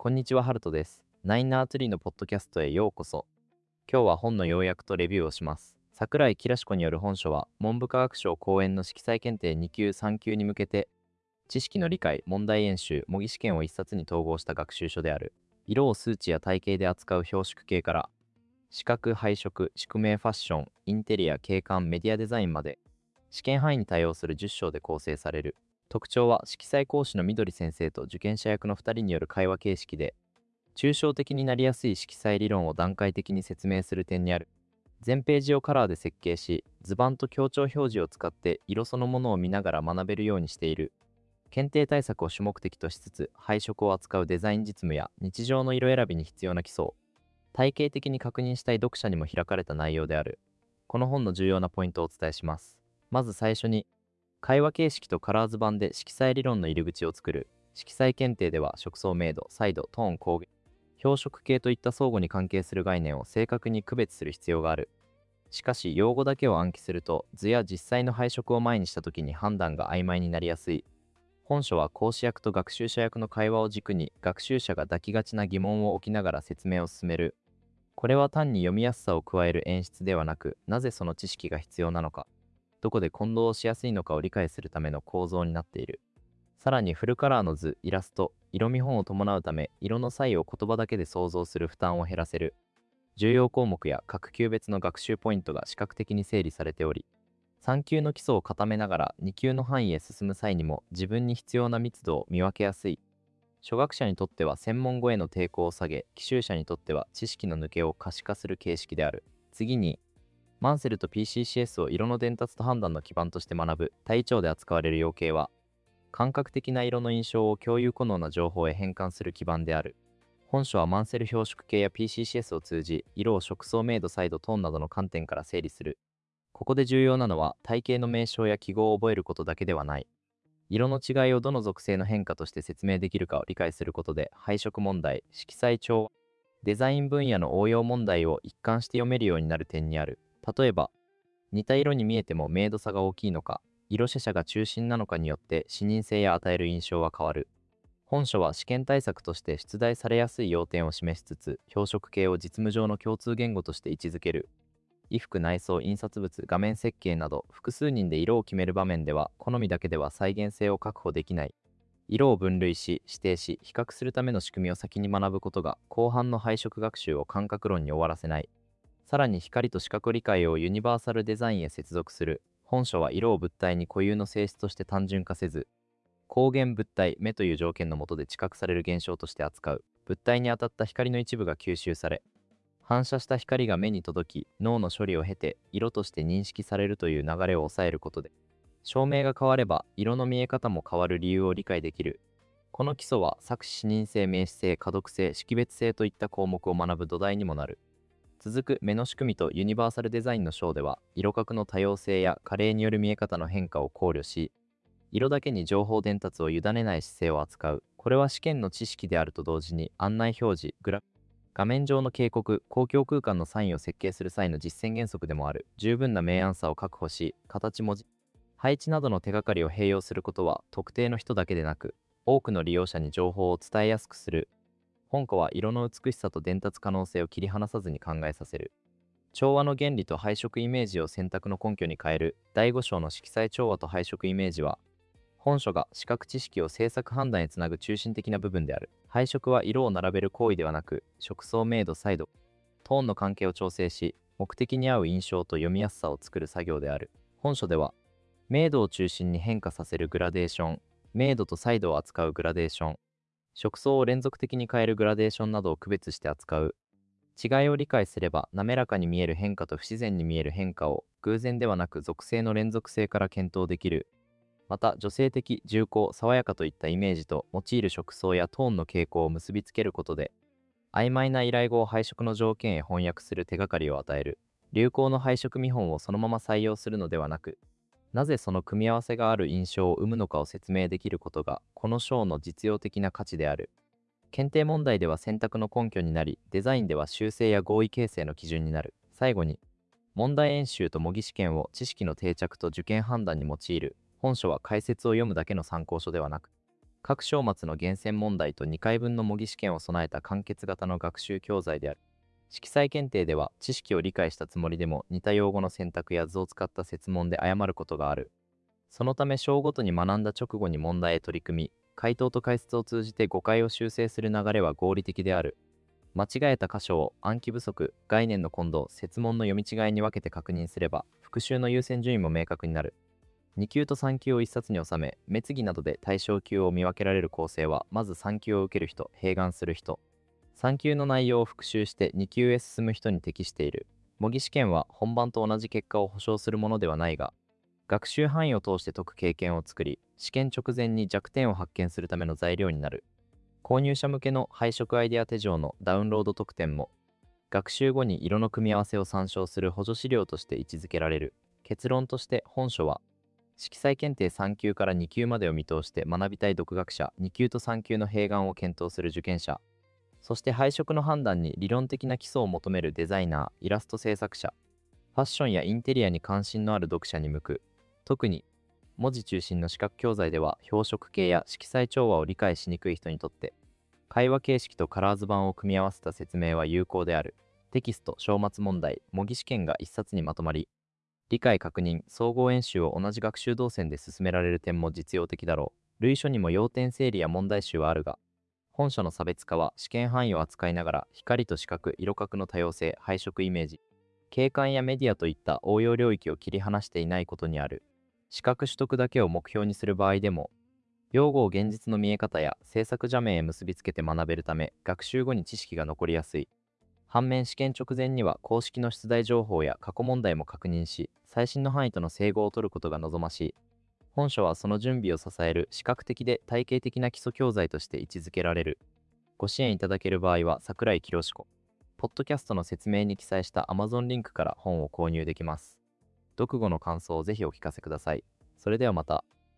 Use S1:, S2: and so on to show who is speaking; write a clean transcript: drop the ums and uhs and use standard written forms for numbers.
S1: こんにちは、ハルトです。ナインナーツリーのポッドキャストへようこそ。今日は本の要約とレビューをします。桜井きらし子による本書は、文部科学省講演の色彩検定2級3級に向けて、知識の理解、問題演習、模擬試験を一冊に統合した学習書である。色を数値や体系で扱う標識系から、視覚、配色、宿命ファッション、インテリア、景観、メディアデザインまで、試験範囲に対応する10章で構成される。特徴は、色彩講師の緑先生と受験者役の2人による会話形式で、抽象的になりやすい色彩理論を段階的に説明する点にある。全ページをカラーで設計し、図板と強調表示を使って色そのものを見ながら学べるようにしている。検定対策を主目的としつつ、配色を扱うデザイン実務や日常の色選びに必要な基礎を体系的に確認したい読者にも開かれた内容である。この本の重要なポイントをお伝えします。まず最初に、会話形式とカラー図板で色彩理論の入り口を作る。色彩検定では色相明度、彩度、トーン、光源、標色系といった相互に関係する概念を正確に区別する必要がある。しかし、用語だけを暗記すると、図や実際の配色を前にした時に判断が曖昧になりやすい。本書は講師役と学習者役の会話を軸に、学習者が抱きがちな疑問を置きながら説明を進める。これは単に読みやすさを加える演出ではなく、なぜその知識が必要なのか、どこで混同しやすいのかを理解するための構造になっている。さらにフルカラーの図、イラスト、色見本を伴うため、色の差異を言葉だけで想像する負担を減らせる。重要項目や各級別の学習ポイントが視覚的に整理されており、3級の基礎を固めながら2級の範囲へ進む際にも自分に必要な密度を見分けやすい。初学者にとっては専門語への抵抗を下げ、奇襲者にとっては知識の抜けを可視化する形式である。次に、マンセルと PCCS を色の伝達と判断の基盤として学ぶ。対調で扱われる要件は、感覚的な色の印象を共有可能な情報へ変換する基盤である。本書はマンセル標識系や PCCS を通じ、色を色相明度、彩度、トーンなどの観点から整理する。ここで重要なのは、体系の名称や記号を覚えることだけではない。色の違いをどの属性の変化として説明できるかを理解することで、配色問題、色彩調和、デザイン分野の応用問題を一貫して読めるようになる点にある。例えば、似た色に見えても明度差が大きいのか、色写者が中心なのかによって視認性や与える印象は変わる。本書は試験対策として出題されやすい要点を示しつつ、標色系を実務上の共通言語として位置づける。衣服、内装、印刷物、画面設計など、複数人で色を決める場面では、好みだけでは再現性を確保できない。色を分類し、指定し、比較するための仕組みを先に学ぶことが、後半の配色学習を感覚論に終わらせない。さらに光と視覚理解をユニバーサルデザインへ接続する。本書は色を物体に固有の性質として単純化せず、光源物体、目という条件の下で知覚される現象として扱う。物体に当たった光の一部が吸収され、反射した光が目に届き、脳の処理を経て色として認識されるという流れを抑えることで、照明が変われば色の見え方も変わる理由を理解できる。この基礎は作詞視認性、名詞性、可読性、識別性といった項目を学ぶ土台にもなる。続く目の仕組みとユニバーサルデザインの章では、色覚の多様性や加齢による見え方の変化を考慮し、色だけに情報伝達を委ねない姿勢を扱う。これは試験の知識であると同時に案内表示、画面上の警告、公共空間のサインを設計する際の実践原則でもある。十分な明暗さを確保し、形文字、配置などの手がかりを併用することは、特定の人だけでなく、多くの利用者に情報を伝えやすくする。本書は色の美しさと伝達可能性を切り離さずに考えさせる。調和の原理と配色イメージを選択の根拠に変える。第5章の色彩調和と配色イメージは、本書が視覚知識を制作判断へつなぐ中心的な部分である。配色は色を並べる行為ではなく、色相明度、彩度、トーンの関係を調整し、目的に合う印象と読みやすさを作る作業である。本書では、明度を中心に変化させるグラデーション、明度と彩度を扱うグラデーション、色相を連続的に変えるグラデーションなどを区別して扱う。違いを理解すれば、滑らかに見える変化と不自然に見える変化を偶然ではなく属性の連続性から検討できる。また、女性的、重厚、爽やかといったイメージと用いる色相やトーンの傾向を結びつけることで、曖昧な依頼語を配色の条件へ翻訳する手がかりを与える。流行の配色見本をそのまま採用するのではなく、なぜその組み合わせがある印象を生むのかを説明できることが、この章の実用的な価値である。検定問題では選択の根拠になり、デザインでは修正や合意形成の基準になる。最後に、問題演習と模擬試験を知識の定着と受験判断に用いる。本書は解説を読むだけの参考書ではなく、 各章末の厳選問題と2回分の模擬試験を備えた完結型の学習教材である。色彩検定では知識を理解したつもりでも似た用語の選択や図を使った設問で誤ることがある。そのため章ごとに学んだ直後に問題へ取り組み、回答と解説を通じて誤解を修正する流れは合理的である。間違えた箇所を暗記不足、概念の混同、設問の読み違いに分けて確認すれば、復習の優先順位も明確になる。2級と3級を1冊に収め、目継ぎなどで対象級を見分けられる構成は、まず3級を受ける人、併願する人。3級の内容を復習して2級へ進む人に適している。模擬試験は本番と同じ結果を保証するものではないが、学習範囲を通して解く経験を作り、試験直前に弱点を発見するための材料になる。購入者向けの配色アイデア手帳のダウンロード特典も、学習後に色の組み合わせを参照する補助資料として位置づけられる。結論として本書は、色彩検定3級から2級までを見通して学びたい独学者、2級と3級の併願を検討する受験者、そして配色の判断に理論的な基礎を求めるデザイナー、イラスト制作者、ファッションやインテリアに関心のある読者に向く。特に、文字中心の視覚教材では標色系や色彩調和を理解しにくい人にとって、会話形式とカラーズ版を組み合わせた説明は有効である。テキスト、章末問題、模擬試験が一冊にまとまり、理解確認、総合演習を同じ学習動線で進められる点も実用的だろう。類書にも要点整理や問題集はあるが、本書の差別化は試験範囲を扱いながら光と視覚、色覚の多様性、配色イメージ、景観やメディアといった応用領域を切り離していないことにある。資格取得だけを目標にする場合でも、用語を現実の見え方や制作邪面へ結びつけて学べるため、学習後に知識が残りやすい。反面、試験直前には公式の出題情報や過去問題も確認し、最新の範囲との整合を取ることが望ましい。本書はその準備を支える視覚的で体系的な基礎教材として位置づけられる。ご支援いただける場合は、桜井清子。ポッドキャストの説明に記載した Amazon リンクから本を購入できます。読後の感想をぜひお聞かせください。それではまた。